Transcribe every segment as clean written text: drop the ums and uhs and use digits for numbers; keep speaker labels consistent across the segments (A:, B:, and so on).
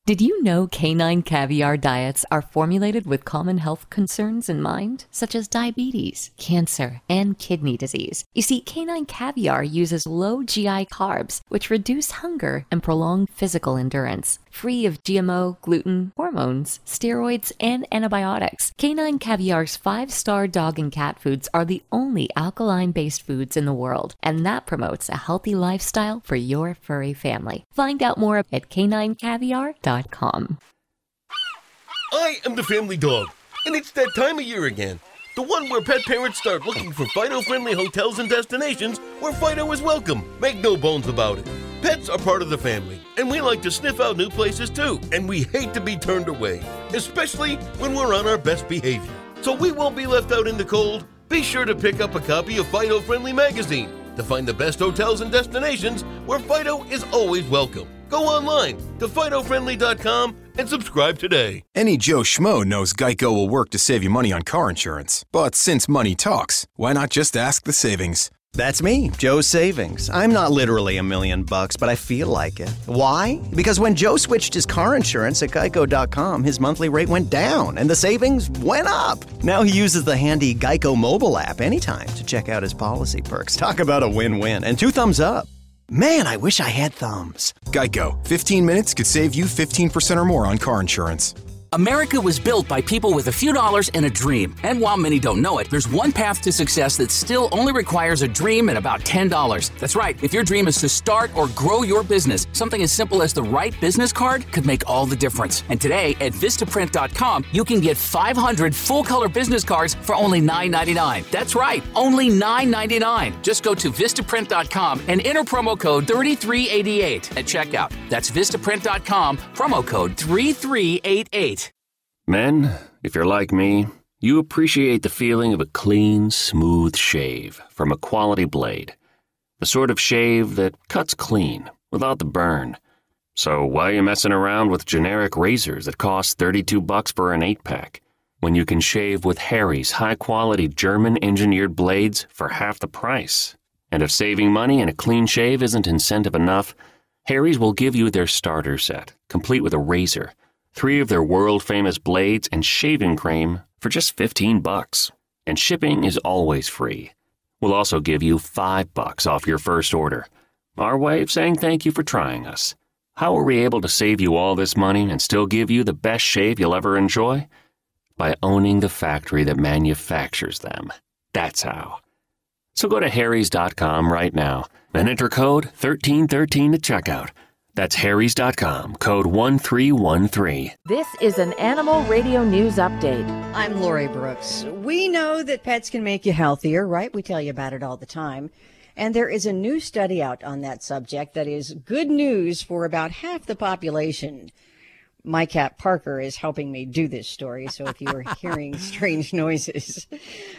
A: Did you know canine caviar diets are formulated with common health concerns in mind, such as diabetes, cancer, and kidney disease? You see, canine caviar uses low GI carbs, which reduce hunger and prolong physical endurance. Free of GMO, gluten, hormones, steroids, and antibiotics, canine caviar's 5-star dog and cat foods are the only alkaline-based foods in the world, and that promotes a healthy lifestyle for your furry family. Find out more at caninecaviar.com.
B: I am the family dog, and it's that time of year again. The one where pet parents start looking for Fido-friendly hotels and destinations where Fido is welcome. Make no bones about it. Pets are part of the family, and we like to sniff out new places too, and we hate to be turned away, especially when we're on our best behavior. So we won't be left out in the cold. Be sure to pick up a copy of Fido Friendly magazine to find the best hotels and destinations where Fido is always welcome. Go online to FidoFriendly.com and subscribe today.
C: Any Joe Schmo knows Geico will work to save you money on car insurance. But since money talks, why not just ask the savings?
D: That's me, Joe Savings. I'm not literally $1 million, but I feel like it. Why? Because when Joe switched his car insurance at Geico.com, his monthly rate went down and the savings went up. Now he uses the handy Geico mobile app anytime to check out his policy perks. Talk about a win-win. And 2 thumbs up. Man, I wish I had thumbs.
C: Geico. 15 minutes could save you 15% or more on car insurance.
E: America was built by people with a few dollars and a dream. And while many don't know it, there's one path to success that still only requires a dream and about $10. That's right. If your dream is to start or grow your business, something as simple as the right business card could make all the difference. And today at Vistaprint.com, you can get 500 full-color business cards for only $9.99. That's right, only $9.99. Just go to Vistaprint.com and enter promo code 3388 at checkout. That's Vistaprint.com, promo code 3388.
F: Men, if you're like me, you appreciate the feeling of a clean, smooth shave from a quality blade. The sort of shave that cuts clean, without the burn. So why are you messing around with generic razors that cost $32 for an 8-pack, when you can shave with Harry's high-quality German-engineered blades for half the price? And if saving money and a clean shave isn't incentive enough, Harry's will give you their starter set, complete with a razor, 3 of their world-famous blades, and shaving cream for just $15. And shipping is always free. We'll also give you $5 off your first order. Our way of saying thank you for trying us. How are we able to save you all this money and still give you the best shave you'll ever enjoy? By owning the factory that manufactures them. That's how. So go to harrys.com right now and enter code 1313 at checkout. That's harrys.com, code 1313.
G: This is an Animal Radio News Update.
H: I'm Lori Brooks. We know that pets can make you healthier, right? We tell you about it all the time. And there is a new study out on that subject that is good news for about half the population. My cat Parker is helping me do this story, so if you are hearing strange noises.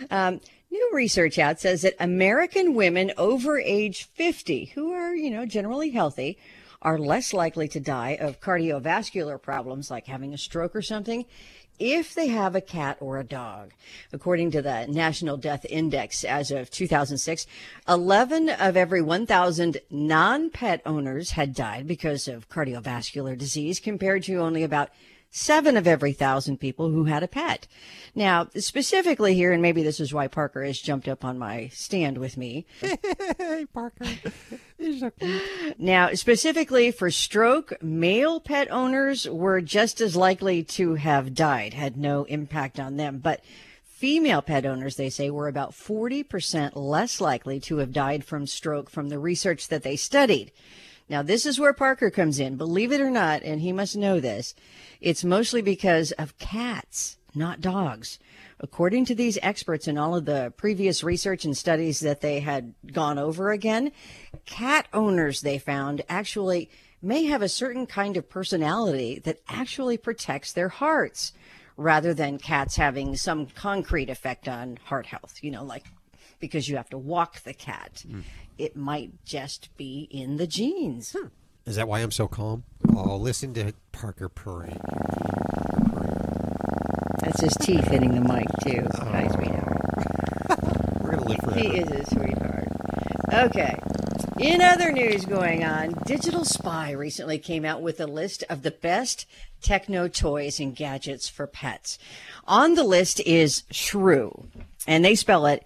H: New research out says that American women over age 50, who are, generally healthy, are less likely to die of cardiovascular problems like having a stroke or something if they have a cat or a dog. According to the National Death Index as of 2006, 11 of every 1,000 non-pet owners had died because of cardiovascular disease, compared to only about 7 of every 1,000 people who had a pet. Now, specifically here, and maybe this is why Parker has jumped up on my stand with me.
I: Hey, Parker. He's so cute.
H: Now, specifically for stroke, male pet owners were just as likely to have died, had no impact on them. But female pet owners, they say, were about 40% less likely to have died from stroke from the research that they studied. Now, this is where Parker comes in. Believe it or not, and he must know this, it's mostly because of cats, not dogs. According to these experts and all of the previous research and studies that they had gone over again, cat owners, they found, actually may have a certain kind of personality that actually protects their hearts, rather than cats having some concrete effect on heart health, like because you have to walk the cat. It might just be in the genes.
I: Is that why I'm so calm? Oh, listen to Parker purring.
H: That's his teeth hitting the mic, too. Hi, sweetheart.
I: We're going to live forever.
H: He is a sweetheart. Okay. In other news going on, Digital Spy recently came out with a list of the best techno toys and gadgets for pets. On the list is Shrew, and they spell it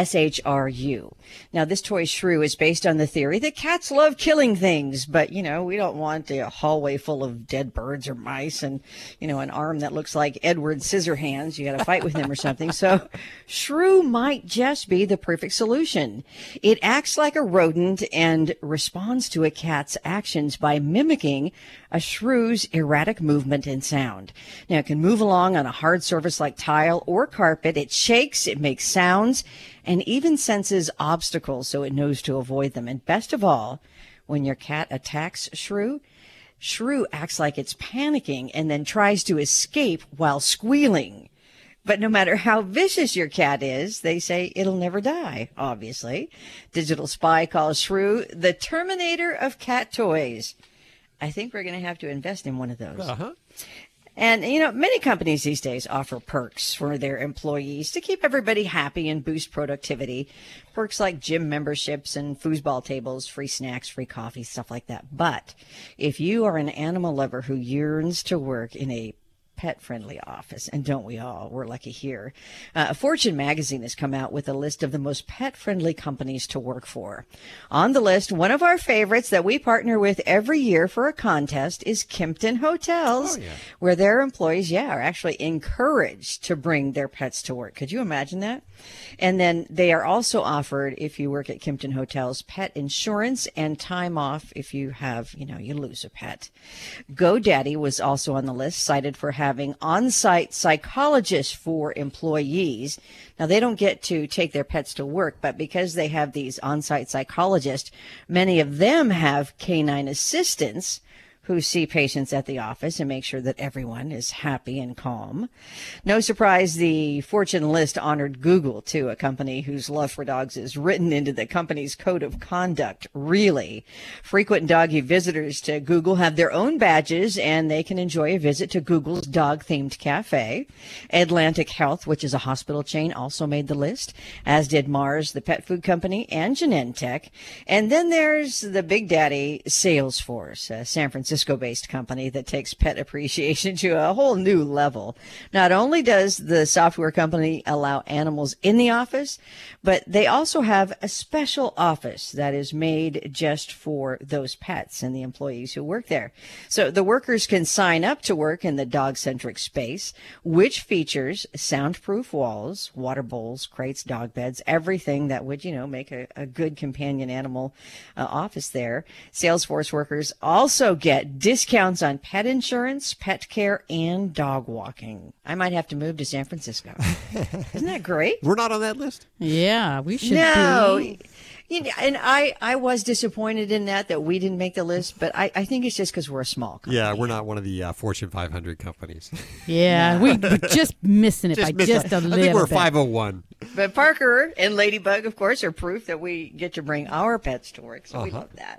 H: SHRU. Now, this toy Shrew is based on the theory that cats love killing things, but, we don't want a hallway full of dead birds or mice and, an arm that looks like Edward Scissorhands. You got to fight with him or something. So Shrew might just be the perfect solution. It acts like a rodent and responds to a cat's actions by mimicking a shrew's erratic movement and sound. Now, it can move along on a hard surface like tile or carpet. It shakes, it makes sounds, and even senses obstacles so it knows to avoid them. And best of all, when your cat attacks Shrew, Shrew acts like it's panicking and then tries to escape while squealing. But no matter how vicious your cat is, they say it'll never die, obviously. Digital Spy calls Shrew the Terminator of cat toys. I think we're going to have to invest in one of those.
I: Uh-huh.
H: And, many companies these days offer perks for their employees to keep everybody happy and boost productivity. Perks like gym memberships and foosball tables, free snacks, free coffee, stuff like that. But if you are an animal lover who yearns to work in a pet-friendly office, and don't we all? We're lucky here. Fortune magazine has come out with a list of the most pet-friendly companies to work for. On the list, one of our favorites that we partner with every year for a contest is Kimpton Hotels, where their employees, are actually encouraged to bring their pets to work. Could you imagine that? And then they are also offered, if you work at Kimpton Hotels, pet insurance and time off if you have, you lose a pet. GoDaddy was also on the list, cited for having on-site psychologists for employees. Now, they don't get to take their pets to work, but because they have these on-site psychologists, many of them have canine assistants who see patients at the office and make sure that everyone is happy and calm. No surprise, the Fortune list honored Google, too, a company whose love for dogs is written into the company's code of conduct. Really. Frequent doggy visitors to Google have their own badges, and they can enjoy a visit to Google's dog-themed cafe. Atlantic Health, which is a hospital chain, also made the list, as did Mars, the pet food company, and Genentech. And then there's the big daddy, Salesforce, a San Francisco-based company that takes pet appreciation to a whole new level. Not only does the software company allow animals in the office, but they also have a special office that is made just for those pets and the employees who work there. So the workers can sign up to work in the dog-centric space, which features soundproof walls, water bowls, crates, dog beds, everything that would, make a good companion animal office there. Salesforce workers also get discounts on pet insurance, pet care, and dog walking. I might have to move to San Francisco. Isn't that great?
I: We're not on that list?
J: Yeah, we should be.
H: And I was disappointed in that we didn't make the list, but I think it's just because we're a small company.
I: Yeah, we're not one of the Fortune 500 companies.
J: Yeah, we're just missing it by just a little bit.
I: I think we're 501.
H: But Parker and Ladybug, of course, are proof that we get to bring our pets to work, so we love that.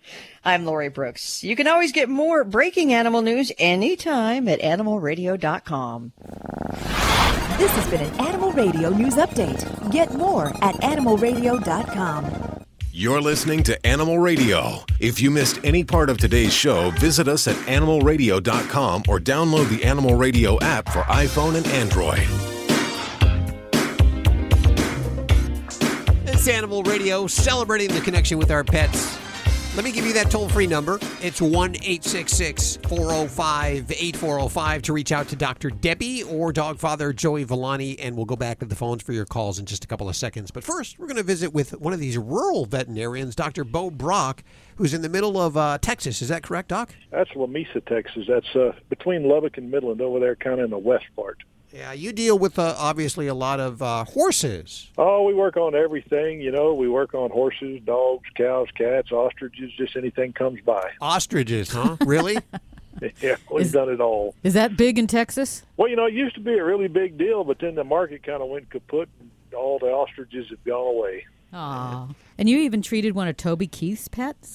H: I'm Lori Brooks. You can always get more breaking animal news anytime at animalradio.com.
K: This has been an Animal Radio News Update. Get more at animalradio.com.
C: You're listening to Animal Radio. If you missed any part of today's show, visit us at animalradio.com or download the Animal Radio app for iPhone and Android.
I: It's Animal Radio, celebrating the connection with our pets. Let me give you that toll-free number. It's 1-866-405-8405 to reach out to Dr. Debbie or dog father Joey Villani, and we'll go back to the phones for your calls in just a couple of seconds. But first, we're going to visit with one of these rural veterinarians, Dr. Bo Brock, who's in the middle of Texas. Is that correct, Doc?
L: That's Lamesa, Texas. That's between Lubbock and Midland over there, kind of in the west part.
I: Yeah, you deal with, obviously, a lot of horses.
L: Oh, we work on everything, We work on horses, dogs, cows, cats, ostriches, just anything comes by.
I: Ostriches, huh? Really?
L: Yeah, we've done it all.
J: Is that big in Texas?
L: Well, it used to be a really big deal, but then the market kind of went kaput, and all the ostriches have gone away.
J: Aw. And you even treated one of Toby Keith's pets?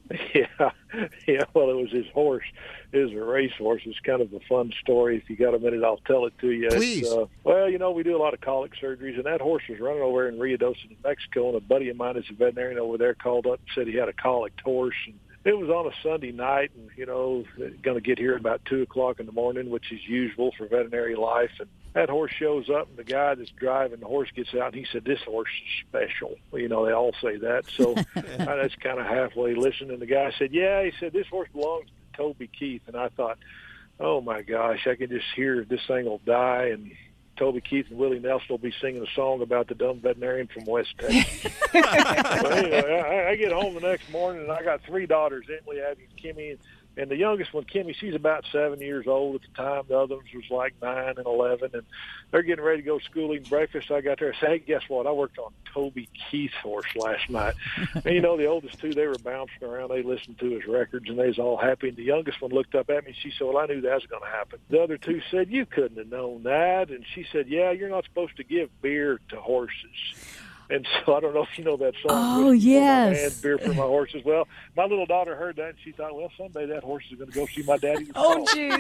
L: Yeah. Well, it was his horse. It was a racehorse. It's kind of a fun story. If you got a minute, I'll tell it to you.
I: Please.
L: Well, we do a lot of colic surgeries, and that horse was running over in Ruidoso, New Mexico, and a buddy of mine is a veterinarian over there called up and said he had a colic horse. And it was on a Sunday night, and, going to get here at about 2 o'clock in the morning, which is usual for veterinary life. And that horse shows up, and the guy that's driving the horse gets out, and he said, "This horse is special." Well, they all say that. So that's kind of halfway listening. And the guy said, "Yeah," he said, "this horse belongs to Toby Keith." And I thought, oh, my gosh, I can just hear this thing will die, and Toby Keith and Willie Nelson will be singing a song about the dumb veterinarian from West Texas. But anyway, I get home the next morning, and I got 3 daughters, Emily, Abby, and Kimmy. And the youngest one, Kimmy, she's about 7 years old at the time. The other ones was like 9 and 11. And they're getting ready to go to school, eating breakfast. I got there and said, "Hey, guess what? I worked on Toby Keith's horse last night." And, the oldest 2, they were bouncing around. They listened to his records, and they was all happy. And the youngest one looked up at me, and she said, "Well, I knew that was going to happen." The other 2 said, "You couldn't have known that." And she said, "Yeah, you're not supposed to give beer to horses." And so I don't know if you know that song.
J: Oh, yes.
L: And beer for my horses. Well, my little daughter heard that, and she thought, well, someday that horse is going to go see my daddy.
H: Oh,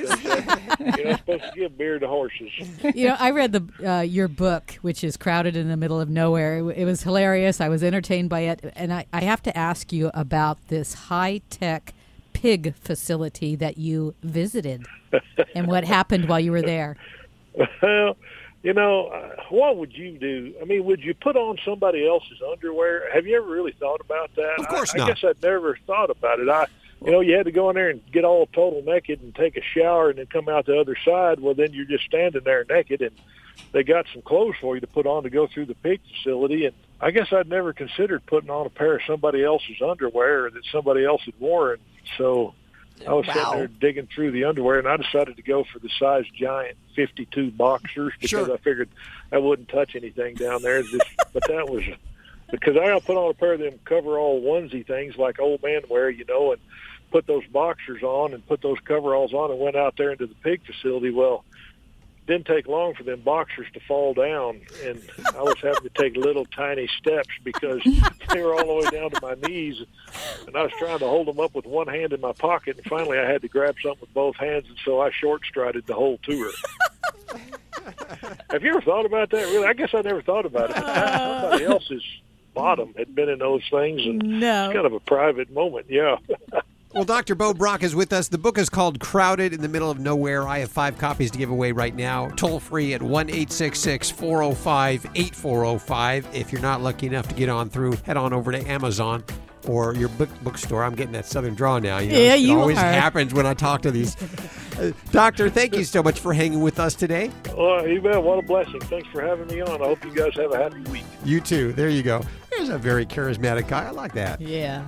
H: jeez.
L: You're not supposed to give beer to horses.
J: I read your book, which is Crowded in the Middle of Nowhere. It was hilarious. I was entertained by it. And I have to ask you about this high-tech pig facility that you visited and what happened while you were there.
L: Well, what would you do? I mean, would you put on somebody else's underwear? Have you ever really thought about that?
I: Of course not.
L: I guess I'd never thought about it. You had to go in there and get all total naked and take a shower and then come out the other side. Well, then you're just standing there naked, and they got some clothes for you to put on to go through the pig facility. And I guess I'd never considered putting on a pair of somebody else's underwear that somebody else had worn. So I was sitting there digging through the underwear, and I decided to go for the size giant 52 boxers because I figured I wouldn't touch anything down there. But that was because I put on a pair of them coverall onesie things like old men wear, and put those boxers on and put those coveralls on and went out there into the pig facility. Well, didn't take long for them boxers to fall down, and I was having to take little tiny steps because they were all the way down to my knees, and I was trying to hold them up with one hand in my pocket, and finally I had to grab something with both hands, and so I short-strided the whole tour. Have you ever thought about that, really? I guess I never thought about it. Somebody else's bottom had been in those things, and it's kind of a private moment, yeah.
I: Well, Dr. Bo Brock is with us. The book is called Crowded in the Middle of Nowhere. I have 5 copies to give away right now. Toll free at 1-866-405-8405. If you're not lucky enough to get on through, head on over to Amazon or your bookstore. I'm getting that Southern draw now. It always happens when I talk to these. Doctor, thank you so much for hanging with us today.
L: Oh, you bet. What a blessing. Thanks for having me on. I hope you guys have a happy week.
I: You too. There you go. There's a very charismatic guy. I like that.
J: Yeah.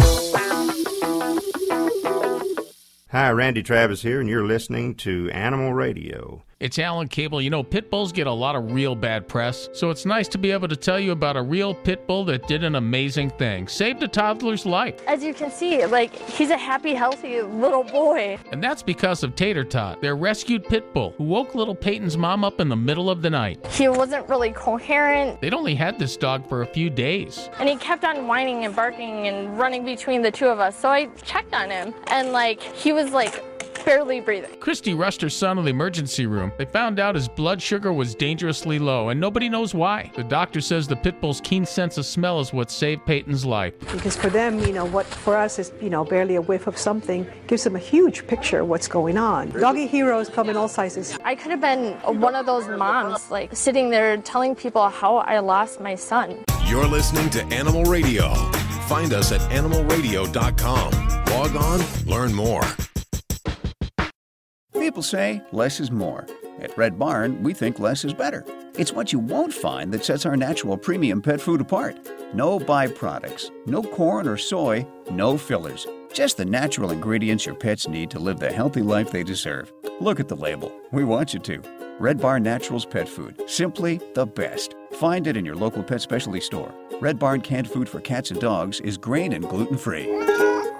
M: Hi, Randy Travis here, and you're listening to Animal Radio.
N: It's Alan Cable. Pit bulls get a lot of real bad press, so it's nice to be able to tell you about a real pit bull that did an amazing thing. Saved a toddler's life.
O: As you can see, he's a happy, healthy little boy.
N: And that's because of Tater Tot, their rescued pit bull, who woke little Peyton's mom up in the middle of the night.
O: He wasn't really coherent.
N: They'd only had this dog for a few days.
O: And he kept on whining and barking and running between the two of us, so I checked on him, and he was barely breathing.
N: Christy rushed her son to the emergency room. They found out his blood sugar was dangerously low, and nobody knows why. The doctor says the pit bull's keen sense of smell is what saved Peyton's life.
P: Because for them, what for us is, barely a whiff of something, gives them a huge picture of what's going on. Doggy heroes come in all sizes.
O: I could have been one of those moms, sitting there telling people how I lost my son.
C: You're listening to Animal Radio. Find us at animalradio.com. Log on, learn more.
Q: People say less is more. At Red Barn, we think less is better. It's what you won't find that sets our natural premium pet food apart. No byproducts, no corn or soy, no fillers. Just the natural ingredients your pets need to live the healthy life they deserve. Look at the label. We want you to. Red Barn Naturals Pet Food. Simply the best. Find it in your local pet specialty store. Red Barn canned food for cats and dogs is grain and gluten-free.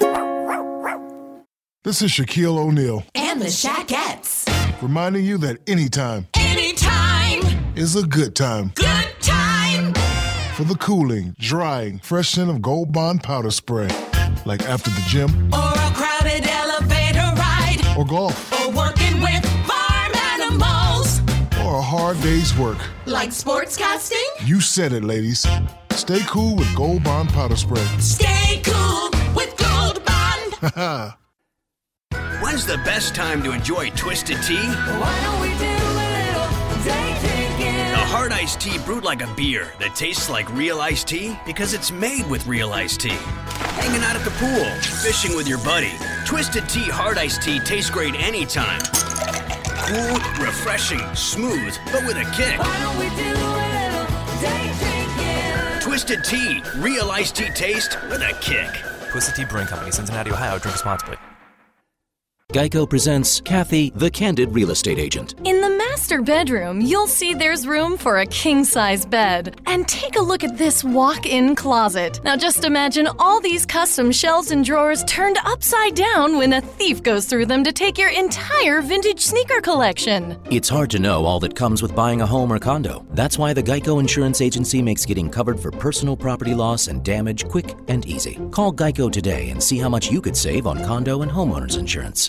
R: This is Shaquille O'Neal.
S: And the Shaquettes.
R: Reminding you that anytime is a good time.
S: Good time!
R: For the cooling, drying, fresh scent of Gold Bond powder spray. like after the gym,
S: or a crowded elevator ride,
R: or golf,
S: or working with farm animals,
R: or a hard day's work.
S: like sportscasting.
R: You said it, ladies. Stay cool with Gold Bond Powder Spray.
S: Stay cool with Gold Bond.
T: When's the best time to enjoy Twisted Tea?
S: Why don't we do a little day drinking?
T: A hard iced tea brewed like a beer that tastes like real iced tea because it's made with real iced tea. Hanging out at the pool, fishing with your buddy. Twisted Tea hard iced tea tastes great anytime. Cool, refreshing, smooth, but with a kick.
S: Why don't we do a little day drinking?
T: Twisted Tea, real iced tea taste with a kick.
U: Twisted Tea Brewing Company, Cincinnati, Ohio. Drink responsibly.
V: Geico presents Kathy, the Candid Real Estate Agent.
W: In the master bedroom, you'll see there's room for a king-size bed. And take a look at this walk-in closet. Now just imagine all these custom shelves and drawers turned upside down when a thief goes through them to take your entire vintage sneaker collection.
V: It's hard to know all that comes with buying a home or condo. That's why the Geico Insurance Agency makes getting covered for personal property loss and damage quick and easy. Call Geico today and see how much you could save on condo and homeowners insurance.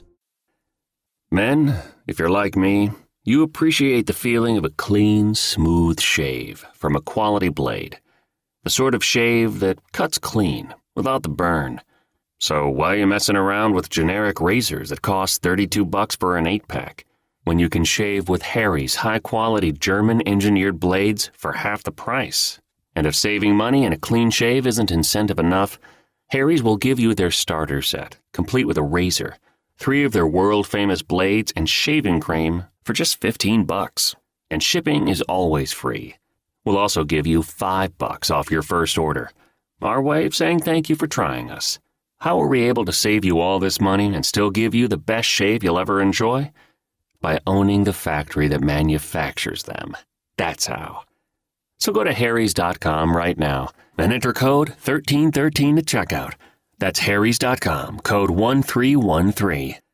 F: Men, if you're like me, you appreciate the feeling of a clean, smooth shave from a quality blade. The sort of shave that cuts clean, without the burn. So why are you messing around with generic razors that cost $32 for an 8-pack, when you can shave with Harry's high-quality German-engineered blades for half the price? And if saving money and a clean shave isn't incentive enough, Harry's will give you their starter set, complete with a razor, 3 of their world-famous blades, and shaving cream for just $15. And shipping is always free. We'll also give you $5 off your first order. Our way of saying thank you for trying us. How are we able to save you all this money and still give you the best shave you'll ever enjoy? By owning the factory that manufactures them. That's how. So go to harrys.com right now and enter code 1313 to checkout. That's harrys.com, code 1313.